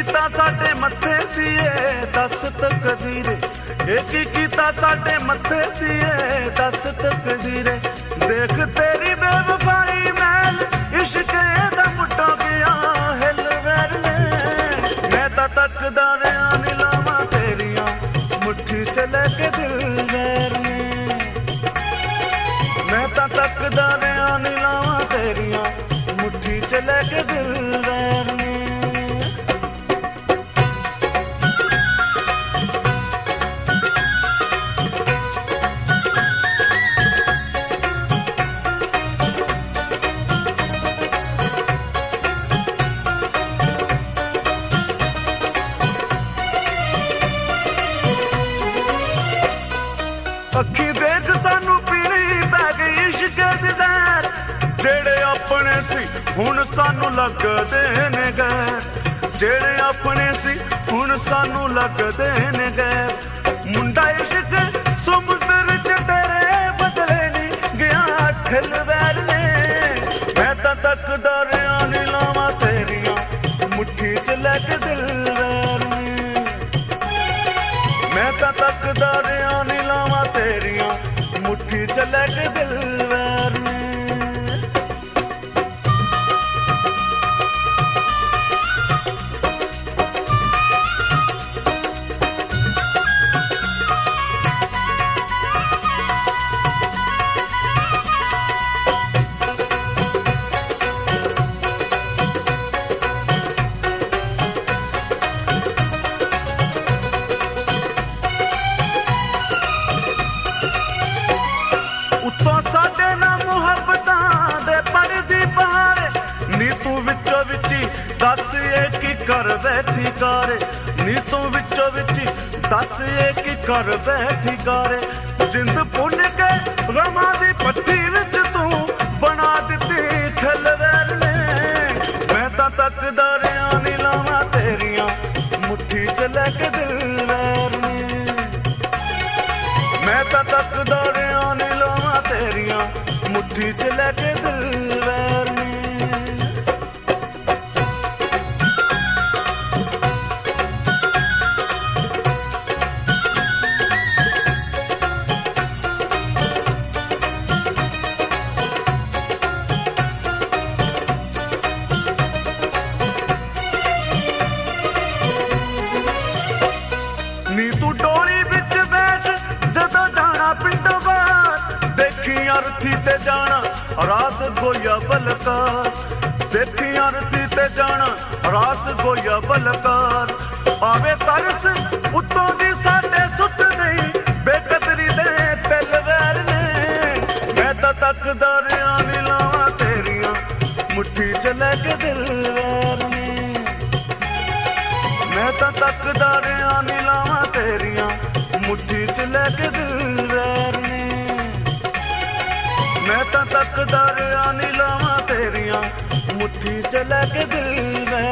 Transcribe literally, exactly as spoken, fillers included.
कीता साडे मत्थे सीए दस तकदीरे, एक ही कीता साडे मत्थे सीए दस तकदीरे। देख तेरी बेवफाई मैल इश्क दा मुट्टा गया हिल वैर ने। मैं तां तकदा रहा नीलावां तेरियां मुट्ठी च लैके दिल वैर ने। मैं तां तकदा रहा नीलावां तेरियां मुट्ठी च लैके दिल वैर ने। अखी देख सानू पीली पै गई इश्क दी ज़हर, जेड़े अपने सी हुण सानू लगदे ने गैर। जेड़े अपने सी हुण सानू लगदे ने गैर। मुंडा इश्क समुंदर च तेरे बदले नी गया ठिल वैर ने। मैं तां तकदा रहा नीलावां तेरियां मुट्ठी च लैके दिल वैर ने। मैं तां तकदा रहा नीलावां तेरियां मुट्ठी च लैके दिल वैर ने। उत्तों साडे ना मुहब्बतां दे पड़दी बहारे, नी तू विचो विची दस ये की कर बैठी कारे। नी तू विचो विची दस ये की कर बैठी कारे। जिंद पुन के गमां दी पट्टी विच तू बना दित्ती खल वैर ने। मैं तां तकदा रहा नीलावां तेरियां मुट्ठी च लैके दिल वैर ने। मैं तां तकदा रहा नीलावां तेरियां मुट्ठी च लैके दिल वैर ने। नी तू डोली विच बैठ जदों जाना पिंडों बाहर, देखी अरथी ते जाना रास गोया बलकार। देखी अरथी ते जाना रास गोया बलकार। आवे तरस उत्तों दी साडे सुट नहीं बेकदरी दे तिल वैर ने। मैं तां तकदा रहा नीलावां तेरियां मुट्ठी च लैके दिल वैर ने। मैं तां तकदा रहा नीलावां तेरियां मुट्ठी च लैके दिल वैर ने। मैं तां तकदा रहा नीलावां तेरियां मुट्ठी च लैके दिल वैर